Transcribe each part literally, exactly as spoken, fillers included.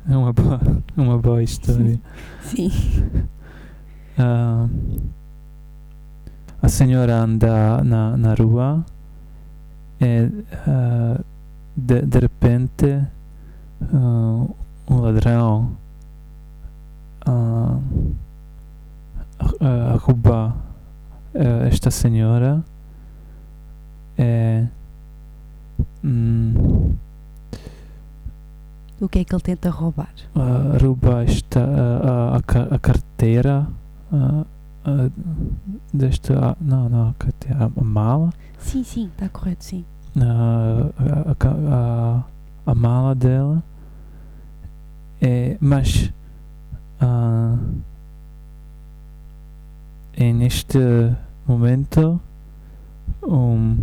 é uma boa, uma boa história. Sim. Uh, a senhora anda na, na rua e uh, de, de repente uh, um ladrão uh, uh, rouba uh, esta senhora e um, O que é que ele tenta roubar? uh, rouba esta, uh, a, a, a carteira uh, uh, desta, não, não, a carteira, a mala. Sim, sim, está correto, sim. Uh, a, a, a mala dela, é, mas uh, é neste momento um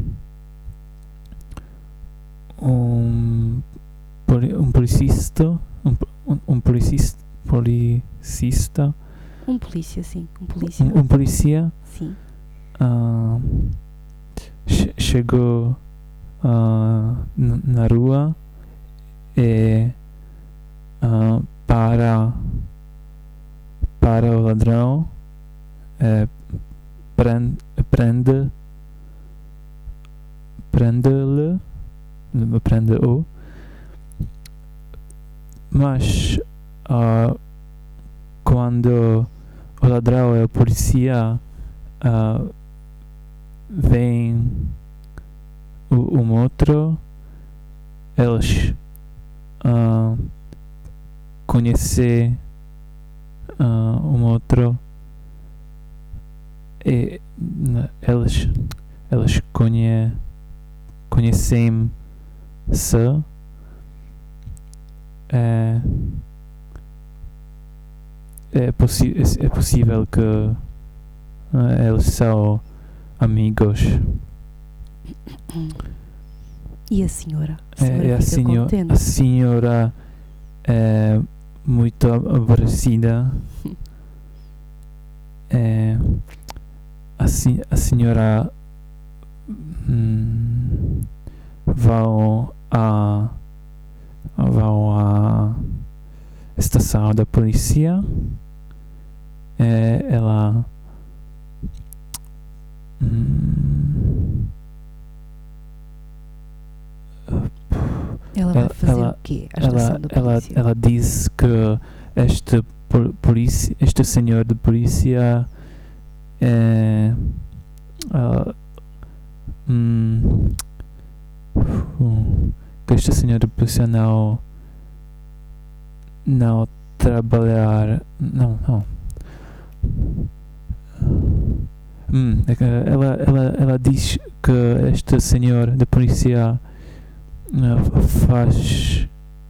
um, poli, um policista um, um, um policista policista Um polícia, sim, um polícia. um, um polícia Sim. uh, che- chegou Uh, n- na rua e uh, para para o ladrão é, prende prende prende-lhe prende-o, mas uh, quando o ladrão e o polícia uh, vem o um outro, eles uh, conhecem uh, um outro e uh, eles eles conhe, conhecem-se é, é, possi é possível que uh, eles são amigos. E a senhora? A senhora, É, a, fica senhor, contente. a senhora é muito aborrecida. É, a, a senhora hum, vão a vão à estação da polícia. É, ela hum, Ela vai fazer ela, o quê? A ela, estação da ela, polícia? ela disse que este, polícia, este senhor de polícia é, uh, hum, que este senhor de polícia não não trabalhar não, não. Hum, ela, ela, ela diz que este senhor de polícia uh, faz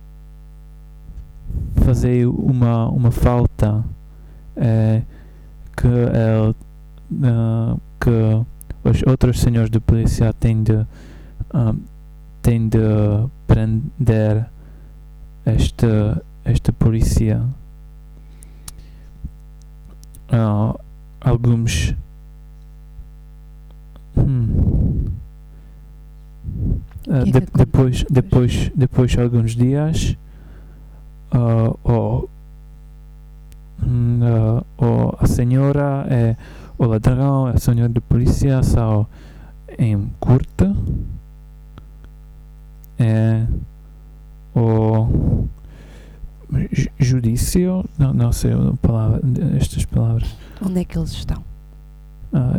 fazer uma, uma falta é, que, ele, uh, que os outros senhores de polícia têm de, uh, têm de prender esta, esta polícia. Uh, alguns hum, uh, Que de, é que depois depois depois de alguns dias uh, o, uh, o, a senhora e o ladrão, a senhora de polícia são em curta é o judício, não, não sei a palavra, estas palavras. Onde é que eles estão? Uh,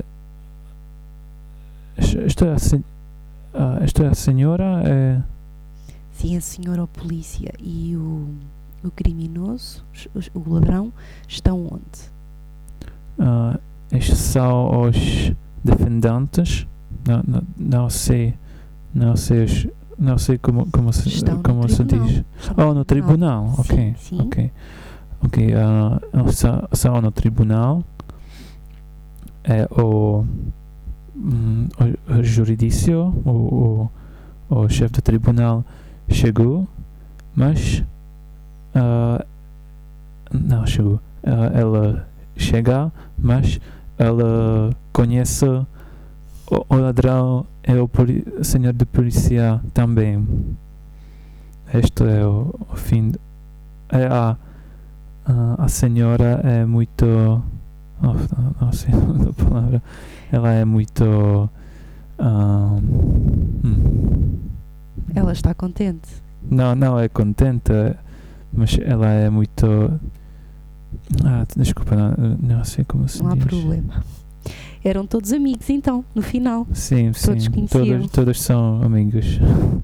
esta, uh, esta senhora é... Sim, a senhora, o polícia e o, o criminoso, o, o ladrão, estão onde? Uh, estes são os defendentes. Não, não, não sei, não sei, os, não sei como, como, se, Estão como no se tribunal. diz. Estão Oh, no tribunal, Sim, ok, sim. ok, ok. Uh, eles são, são no tribunal. É o, um, o, o juridício, o, o, o chefe do tribunal chegou, mas uh, não chegou. Uh, ela chega, mas ela conhece o, o ladrão e o poli, senhor de polícia também. Este é o, o fim. é, a, a, a senhora é muito. Oh, não, não sei a palavra. Ela é muito. ah, hum. Ela está contente. Não, não é contente, mas ela é muito. Ah, desculpa, não, não sei como se Não há diz. problema. Eram todos amigos então, no final. Sim, sim. Todos conheciam. Todos, todos são amigos.